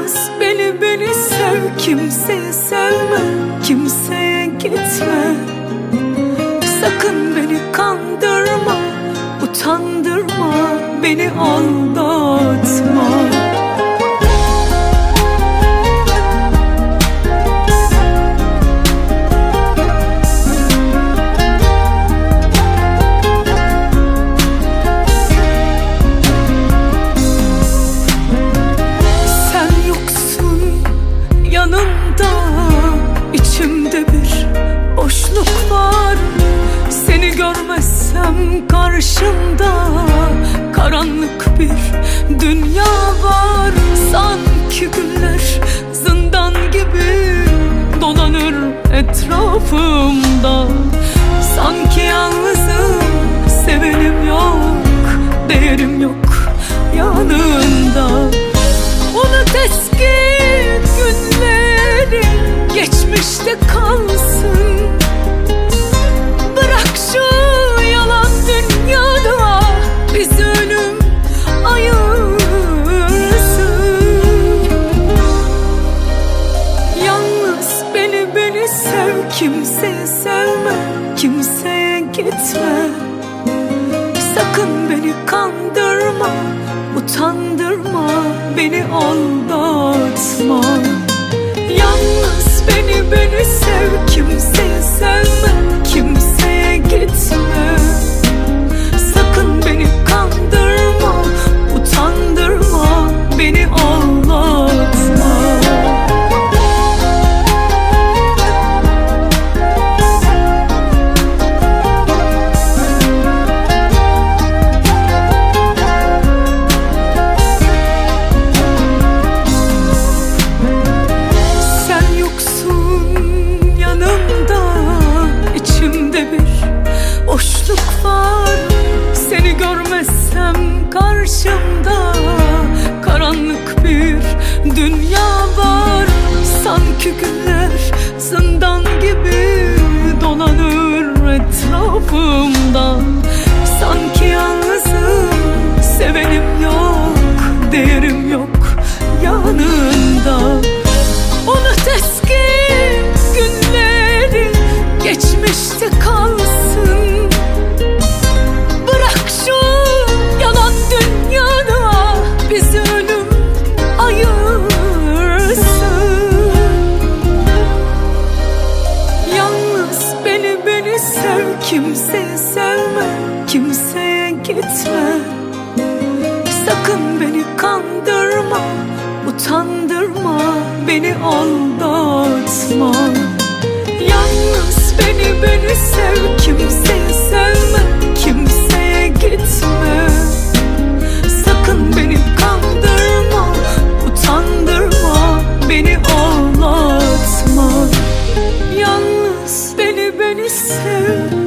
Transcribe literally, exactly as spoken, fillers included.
Yalnız beni beni sev, kimseyi sevme, kimseye gitme. Sakın beni kandırma, utandırma, beni aldatma. İçimde bir boşluk var, seni görmezsem karşımda karanlık bir dünya var. Sanki günler zindan gibi dolanır etrafımda. Sanki yalnızım, sevenim yok, değerim yok yanında. Unut eski günleri, geçmişte kalsın. Bırak şu yalan dünyada bizi ölüm ayırsın. Yalnız beni beni sev, kimseyi sevme, kimseye gitme. Sakın beni kandırma, utandırma, beni aldatma. Yalnız beni beni sev, kimseyi sevme, kimseye gitme. Sakın beni kandırma, utandırma, beni ağlatma. Boşluk var, seni görmezsem karşımda karanlık bir dünya var. Sanki günler zindan gibi dolanır etrafımda. Sanki yalnızım, sevenim yok, değerim yok yanında. Unut eski günleri, geçmişte kalsın. Bizi ölüm ayırsın. Yalnız beni beni sev, kimseyi sevme, kimseye gitme. Sakın beni kandırma, utandırma, beni aldatma. Yalnız beni beni sev, kimseyi sevme, kimseye gitme. Sakın beni kandırma, utandırma, beni ağlatma. Yalnız beni beni sev.